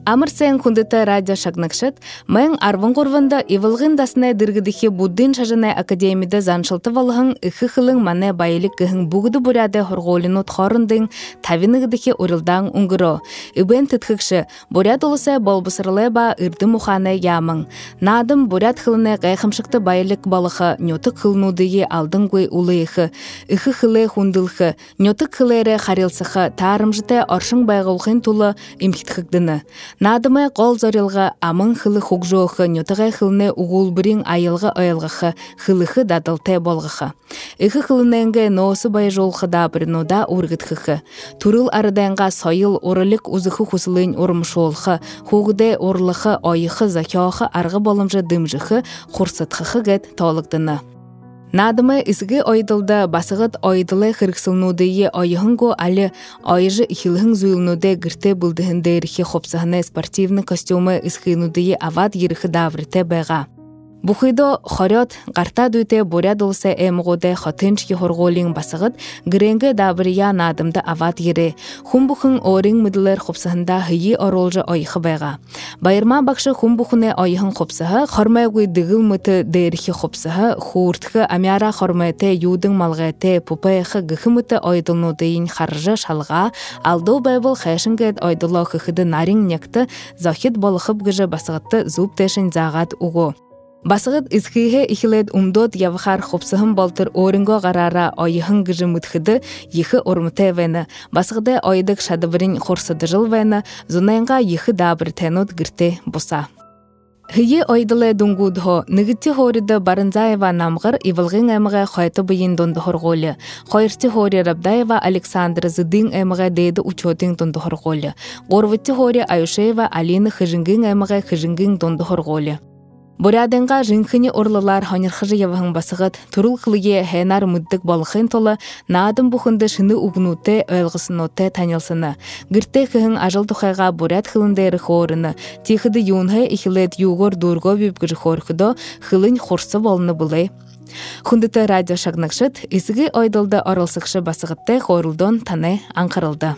Амырсен кундыта радио шагнакшыт, мен арвын горванда ивылгын дасына дыргыдыхи буддин шажына академияда заншылты валыхын ихы хылың мане байлык кыхын бугуду буряде хорголинут хорындың тавиныгдыхи урылдан унгыро. Ибен тытхыкшы, буряд олысы болбысырлы ба ырды муханы ямың. Надым буряд хылыны гайхымшыкты байлык балыхы, нётык хылнудыги алдың гой улыйхы, ихы хылы хундылхы, нётык хылыры харилсыхы, тарымжыты оршың байгылхын тулы имхитхыкдыны. Надымай қол зорилға амын хылы хугжоохы, нютығай хылны угулбырин айылғы ойылғықы, хылықы дадылтай болғықы. Ихы хылыныңғы носы бай жолқы да бірінуда ургытқықы. Турыл арыдайынға сайыл орылық узықы хусылын ормышолқы, хугыдай орлықы, ойықы, закиоқы, арғы болымжы дымжықы, құрсытқықы гэт толықтыны. Надымы исги ойдылда басығыт ойдылы қырқсылнудыйы ойығынго алі ойыжы ихилхың зуйлнуды гірте бұлдығынды ерхи қопсығыны спортивны костюмы исхинудыйы авад ерхі даврыте байға. Бухидо хорет гарта дуйте буряд олсы эмгоде хотынчки хорголин басығыт гренге дабрия надымды ават ере. Хумбухын орин мыдылар қопсығында хыйы оролжы ойықы байға. Байырма бақшы хумбухыны ойығын қопсығы, хормайгуй дығыл мұты дәрхи қопсығы, хуыртқы амяра хормайты юдың малғайты пупайқы гықы мұты ойдылнудыйын харжы шалға, алду байбыл хайшынгет ойдылы қықыды нарин некті захид болықып гыжы басығытты зуб тәшін зағат уғу. Басығыт изхиhe ихилет умдот явхар хопсыхын болтыр орынго гарара ойыхын гыжы мытхыды ихы ормыте вені. Басығыды ойдық шадыбырын хорсыды жыл вені, зунайынға ихы дабыр тенут гірте боса. Хые ойдылы дунгудхо, нігітті хориды Барынзаева намғыр ивылғын әміға қойты бұйын донды хорголы. Қойырты хори Рабдаева Александр зыдың әміға дейді учетың донды хорголы. Горвытты хори Аюшеева Алины хыжынгын әміға хыжынгын донды хорголы. Буряденға жынхыны орлылар ханырхыжы явахын басығыт, турул қылыге хэнар мүддік балықын толы, надым бұхынды шыны угнуты, өлғысыноты танылсыны. Гірте кіхін ажыл тұхайға буряд қылындайры хорыны, тихыды юнхы ихилет югор дурго бүйбгірі хорхыдо, қылын хорсы болыны бұлай. Хундыты радио шагнакшыт, исігі ойдылды орылсықшы басығытты хорылдон таны аңқырылды.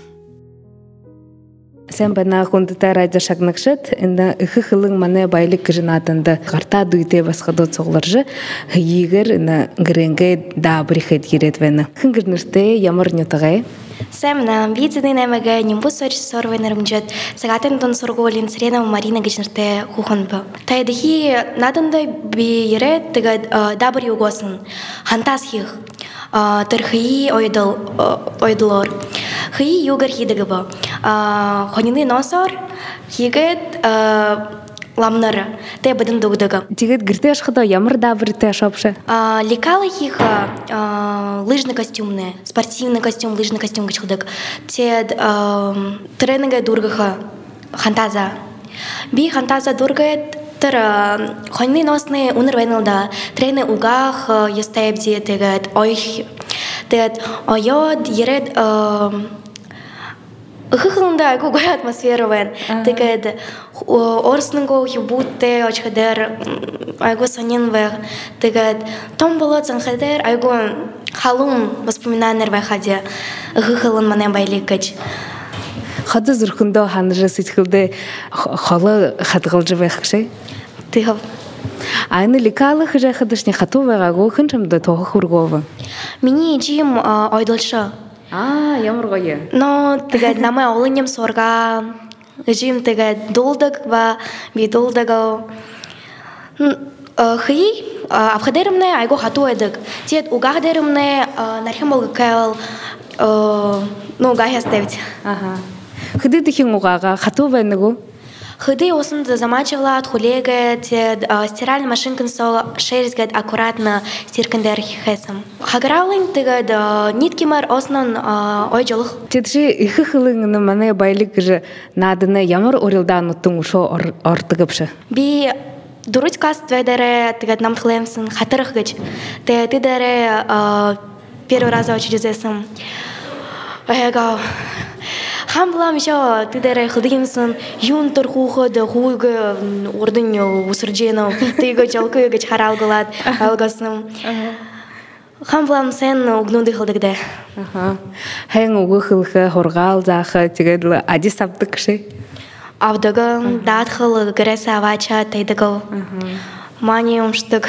Сен бана хундыта радио шагнакшыт, инда ихы хылың мане байлык кыжынатынды қарта дуйте басқады соғларжы, егер гренге дабрихет еретвені. Хынгырнышты ямар нютағай? Сен на видзидын әмігі нембус сорвай нарымжет, сағатын тон сорголин сирена Марина гычнырты хухынбы. Тайдыхи надынды би ере тыға дабыр югосын, хантасхих, тырхи ойдылор. Хый югар хидыгы бы. Хонины носор, хигет ламнары. Те бадын дугдыгы. Тигет гірте ашқыда ямар дабыр те ашапшы? Лекалы хиха лыжны костюмны, спортивный костюм, лыжный костюм гычылдык. Те тренинга дургыха хантаза. Би хантаза дургает хонины носны уныр вайнылда. Трены угах естайбде тегет ойх. Тегет ойод ерет Хыхылында айгу гой атмосфера вен. Тегет орсынго хибутте очхадер айгу санин вех. Тегет том болот санхадер айгу халун воспоминанер вехаде. Хыхылын мане байлик кач. Хады зырхында ханжы сетхилде халы хадгылжы вехшей? Тыгав. Айны лекалы хыжа хадышне хату вегагу хынчымды тоғы хурговы. Мини жим ойдылшы. Ямар ғойы? Но тегет намай олынем сорга. Жим тегет долдык ба би долдыгау. Хый авхадерымне айгу хату эдік. Тет угахдерымне нархим болғы кәл угах ястевить. Хыды дыхин угаға хату венігу? Хыды осынды замачылат, хулеге, стиральный машинкин сол шерізгет аккуратно стиркіндер хесім. Хаграулын тегет ниткимар оснан ой жолық. Тетші ихы хылыңыны мане байлық жы надыны ямар орылдан ұттың ұшо ортығыпшы? Би дұрыт каст ведере тегет намтылемсін хатырық гыч. Ты дере первый раз очерезесім. Эйгау. Хамблам еще ты дере хлдимсон юн торхухо да хуйга ордынyo усырджено ты го жалкы гыч харалгалат алгасым. Хамблам сен угнуды хылдыгда. Хэн угы хылхы хоргал захы тегедлы ади саптыкшы. авдаган датхал греса авача тайдагал. Мани умштык.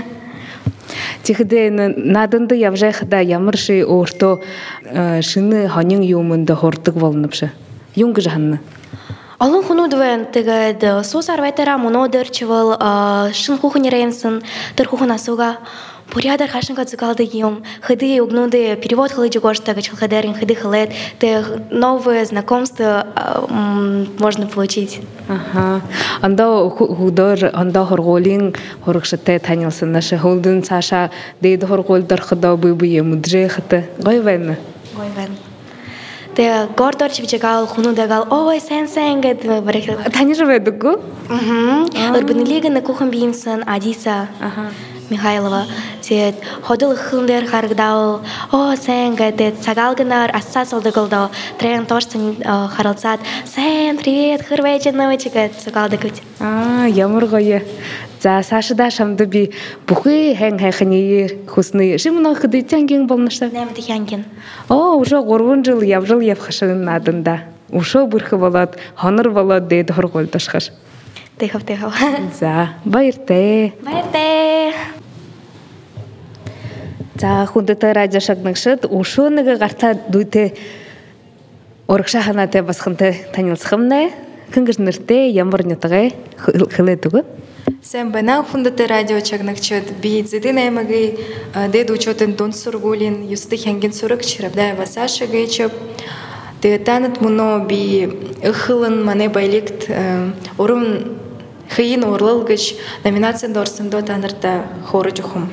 Тихде надынды явжайхда ямырши орто шыны ханын юмында хортык волнапшы. Юнг жанны. Алын хунудвен тегед сосар ветера монодерчевал шын хухнеремсын тер хухнасуга порядок хашинга цикалды юм хыды угнуды перевод хылыджи гошта гачалхадерин хыды хылет те новые знакомства можно получить. Ага. Анда худор анда хорголин хоргште танилсын наша холдын саша дейд хорголдар хыда быбые мудже хыты. Гойвен. Те гордорч вичагал хунудагал ой сен гэд барахил. Тани живе дугу? Урбанилига на кухан бимсэн Адиса. Михайлова. Те ходил хылдер харгдал о сен гэд цагалганар ассасалдагалда трен торсын харалцат сен привет хырвеченовичга цагалдагут. Ямар гоё. За сашда шамды би бүхий хэн хайхны хүсний шимнах дэцэнгийн болноштой. Нэмд хянгин. Уже 3 жил явхашын наданда. Ушо бүрхэ болоод хонор болоод дээд хорголдошхаш. Тэхав. За баяртай. За хүндэтэй радио шагнагшид ушо нэг гартаа дүйтэй урагшаа ханатай басхантай танилцахмнэ. Хингэр нэртэй ямар нятгаа хэлээдэг. Сайн байна хүндэтэй радио чагнагчид би зэдэн аймагийн дэд учетын дунд сургуулийн 9 хянгийн сурагч Равдай Васаша гэйчв. Тэгээд танад мөнөө би эхлэн манай баялагт урам хыйн урлал гэж номинациянд орсондоо та нартай хуурж өгөх юм.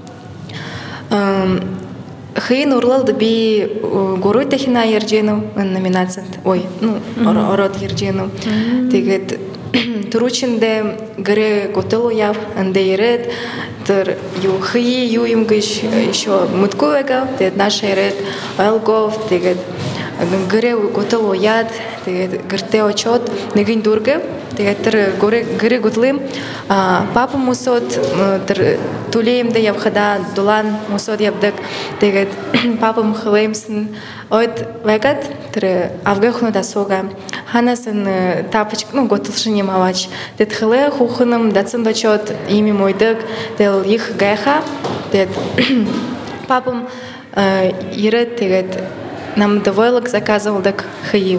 Хыйн урлалд би гурван дахина ярьжээнэ номинациянд. Ороод ярьжээнэ. Тэгээд түрүүчэндээ гэрэ готол яв андэрэд тэр юу хий юу юм гэж еще мутгүй байгаа. Тэгээд наша яриад ойлгов тэгээд гэрэ готол яд тэгээд гэртээ очоод нэгэн дүргэ тэгээд тэр гэрэ готлым папа мусод тэр түлээмдэ явхада дулан мусод явдаг тэгээд папа мхлэмсэн ойд вегат тэр авгахнуда сога ханасан тапочк готолшин ямавач тэгээд хлэ хухным дацсан дочоод ими мойдаг тэгэл их гайха тэгээд папам ирээд тэгээд нам довойлог заказывалдаг хыи.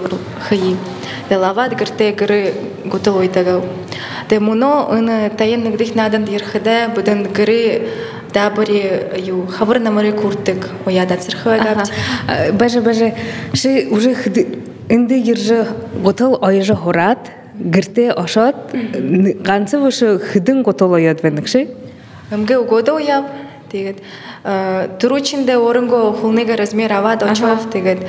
Лават гэртээ гэрэ готол ойдаг. Тэ муно ын таян нэгдих надан дирхэдэ бүдэн гэрэ дабари ю хабар намары куртык ояда цэрхвага. Баже ши уже инде гэржэ готол ойжэ хорат гэртээ ошоод ганцхан өшө хэдэн готол ояд байна гши. Амгэ угодо яв. Тэгээд түрүүчэндээ өөрөнгөө хүнийгээ размер аваад очоод тэгээд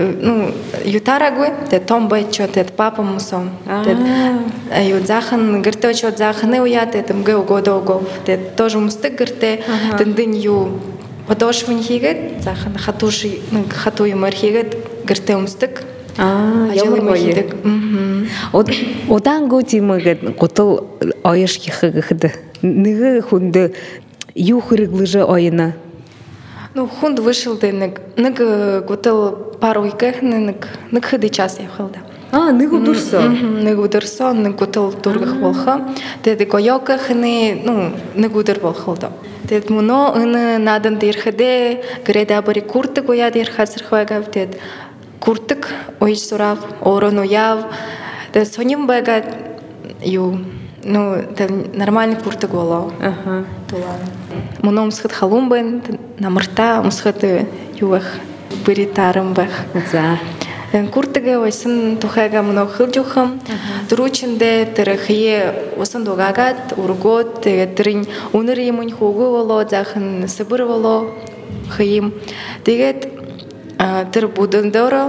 ютараггүй тэгээд том байчоо тэгээд папа мусон тэгээд аю захан гэртээ очоод захны уяа тэгээд амгэ угодо тэгээд тоже мустаг гэртээ тэндэн ю подошвын хийгээд захан хатуши хату юмар хийгээд гэртээ өмсдөг. Ямар гоё. Удаангуу тиймээгээд готол оёш хийх гэхэд нэг хүнд юу хэрэглэж ойна. Хүнд вышел нэг готол пару уиках нэг хэдий час явхал да. Нэг өдөрсөн. Нэг өдөрсөн нэг готол дургах болхоо. Тэгээд гоёкахны нэг өдөр болхоо да. Тэгээд мөнөө ын наданд ирэхдээ гэрээ дабари куртык уяад ирэх хасархвайгаа тэгээд куртык ойж сурав орон уяв. Тэгээд соним байгаад юу нормальный куртык болоо. Тулан. Мөнөө өмсөхөд халуун байна. Намарта өмсөхөд юух бэритарам байх. За. Куртыгэ ойсон тухайга мөнөө хөлж өгөхөм. Түрүүчэндээ тэр хие усан дугаагаад ургоод тэгээд тэрийн өнөр юм хөвгөө болоо захан сэбэр болоо хим. Тэгээд тэр будэн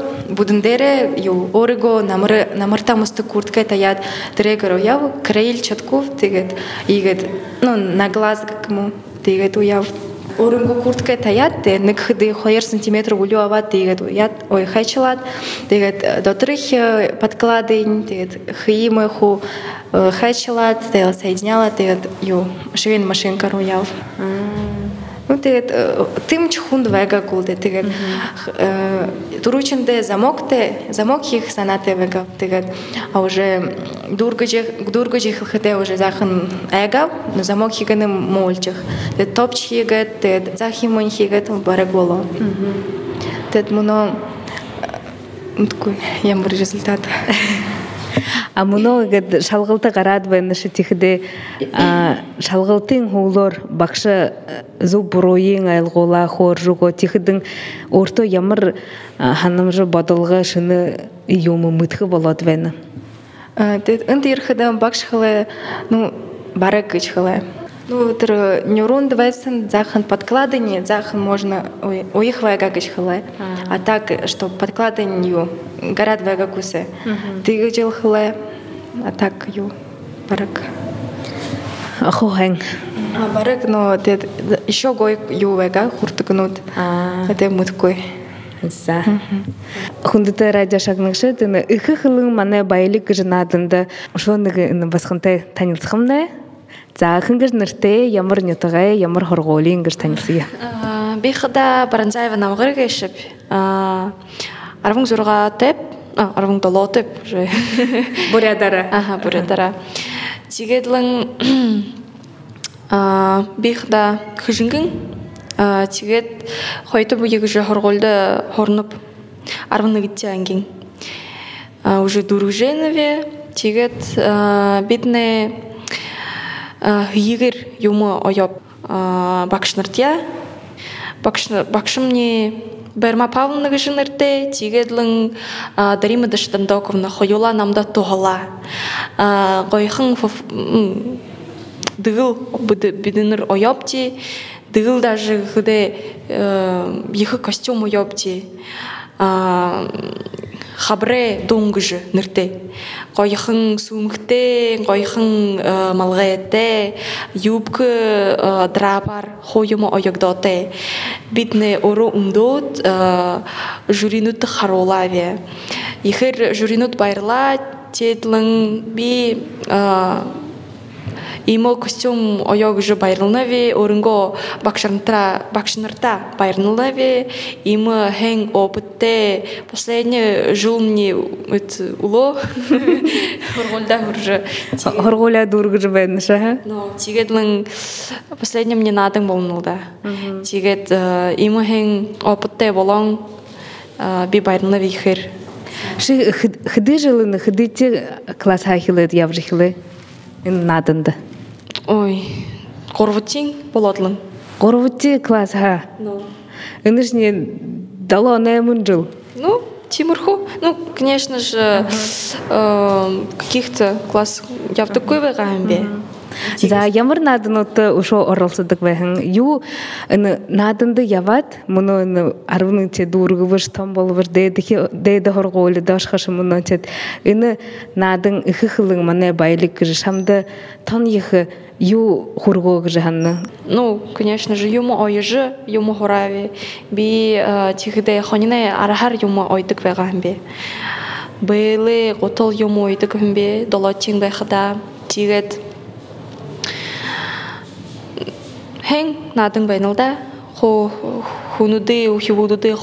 дээрээ юу өөрийгөө намартаа мөстөг куртка таяад тэрээр уяв краил чатков тэгээд игээд наглаз гэмүү тэгээд уяв өөрийгөө куртка таяад нэг хэдий 2 см үлүү аваад тэгээд уяад хайчлаад тэгээд доторх подкладын тэгээд химэху хайчлаад тэгээд соединяла тэгээд юу швейная машинка уяв. Ну тэгээд тымч хүнд байгаагүй л дээ. Тэгээд дөрөвчөндөө замок хийх санаатай байгаа. Тэгээд уже дүүргэж ихлэхдээ уже захан айгав, но замок хийгэнэ муулж. Тэгээд топч хийгээд тэгээд захимын хийгээд бараг болоо. Тэгээд мөн мэдгүй ямар результат. А мөнөө гэд шалгалта гараад байна ши тэгэхдээ шалгалтын хөглөөр багш зөв буруугийн айлгуулаа хөөржгөө тэгэхдэн өөртөө ямар ханамж бодолгоо шинэ юм мэдэх болоод байна. Тэгээд энд ирэхэд багш хэлээ ну бараг гэж хэлээ. Ну тэр нейрон девайсын захан подкладывание захан можно у их вага гэж хэлээ. А так что подкладывание юу гараад байгаагүйсэ. Тэгээд жил хэлээ. А так юу бараг. Ахохан. Бараг но тэгээд еще гой юу вага хуртгнууд. Тэгээд мэдгүй. За. Хүндэт радио шагнагшд энэ их хөлн манай баялаг гэж нааданд шөнөг энэ басхантай танилцах юм нэ. За хингэр нэртэй ямар нютгаа ямар хоргуулийн гэж танилцъя. Би хада Баранзаева намгар гэшэп 16 тэп 17 тэп уже Бурядара. Бурядара. Тэгэдлэн би хада хижингэн тэгээд хоёрдугаар бүгийг уже хоргуулда хорноб 11 ангийн уже дөрвжэнэвэ тэгээд биднэ хийгэр юм оёб багш нартя багшмны Берма Павловна гэж нэртэй тэгэдлэн Дарима Даштандоковна хоёулаа намда тухала гойхон дэгэл биднэр оёбти дэгэл даже хөдө их костюм оёбти хабре дунгж нэртэй гойхон сүмхтэй гойхон малгайтай юбка драпар хоюм оёгдотэй биднэ ороо умдот журинут харолаве ихэр журинут баярлаа тэдлэн би Имо костюм оёгж баярлнаве өрөнгө багшнарта баярлнаве им хэн опытте последний жил мне уло хорголда хурж хоргола дүүргэж байна шаа. Но тэгэдлэн последний мне надан болнулда. Тэгээд им хэн опытте болон би баярлнаве ихэр Ши хэдий жил энэ хэдий класс хайхлаад явж ихлээ энэ наданд. Ой, горвутин болодлын. Горвути класс ха. Энэшний 7-8 жил. Ну, Тимурху. Ну, конечно же, каких-то класс явдаггүй байгаа юм бэ. За ямар нааднууд өшөө оролцдог байхан юу энэ нааданд яваад мөнөө энэ 11 дүүргвэр том болвэр дээд хоргуул даашхаш мөнөө чад энэ наадан их хөлн манай баялаг гэж шамда тон их юу хургоо гэж ханна. Ну, конечно же, юм ойж, юм хурави. Би тихэдэ хонинэ арахар юм ойдаг байгаа юм бэ. Бэлэ готол юм ойдаг юм бэ. Долотин байхада тэгээд хэн надан байна л да. Хүнүдээ ухивудээ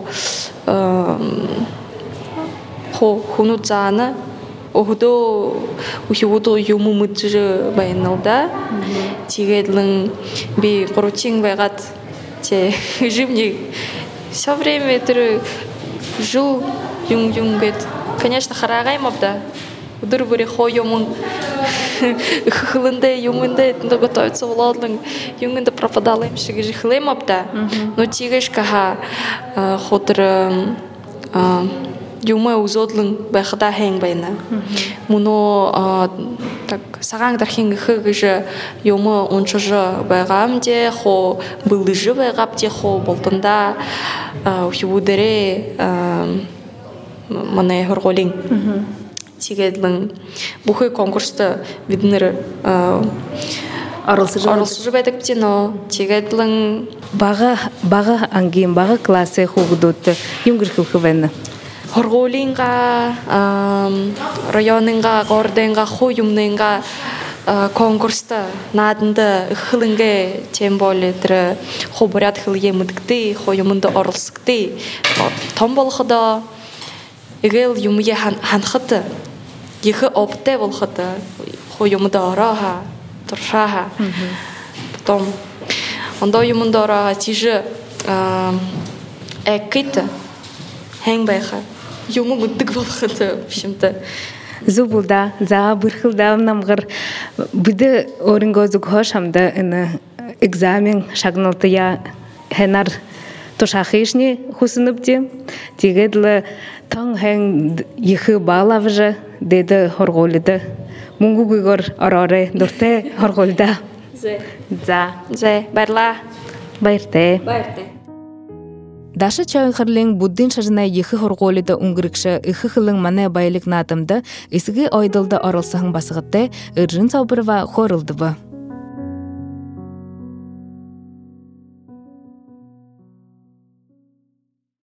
хүнүд заана Охудо ухивудо юм мэдж байна л да. Тэгэдлэн би гурвчин байгаад живник все время тэр жил юм гэд конечно харагай мабда. Өдөр бүрийн юм хлэндэ юмэндэ готовится влодлын юмэндэ пропадала юм шиг хэлэм абда. Но тигэж каха хотер юмэ үзодлын байхада хэн байна. Муно так сагаан дархийн гэж юм унчж байгаамдэ хо былж байгапти хо болтонда ухивудэрэ манай хорголин Тэгэдлэн бүхий конкурст бид нэр оролцож байдаг бино. Тэгэдлэн бага ангийн бага классын хүүхдүүд юм гэрхэх байна. Хорголинга районинга горденга хуйумнинга конкурста надында хылынге тем более тірі хоборят хылге мыдыкты хойымында орылсыкты том болхыда егел юмуе ханхыты ехы опте болхыты хойымында ораха туршаха потом онда юмында ораха тижи эккиты хэнбайха юму мыдык болхыты в общем-то Зубулда, за бырхылда намгыр биде орынгозук хошамда ины экзамен шагналтыя хенар тушахишни хусыныбди. Тигедлы таң хэн ехы балавжы деди хорголиды. Мунгу гуйгор арары дурте хорголда. За. Барла. Байрте. Даша чайхырлың буддин шажына ехы хорголида унгрыкшы ихы хылың мане байлык натымды исігі ойдылды арылсығын басығытты ыржын саубырва хорылдыбы.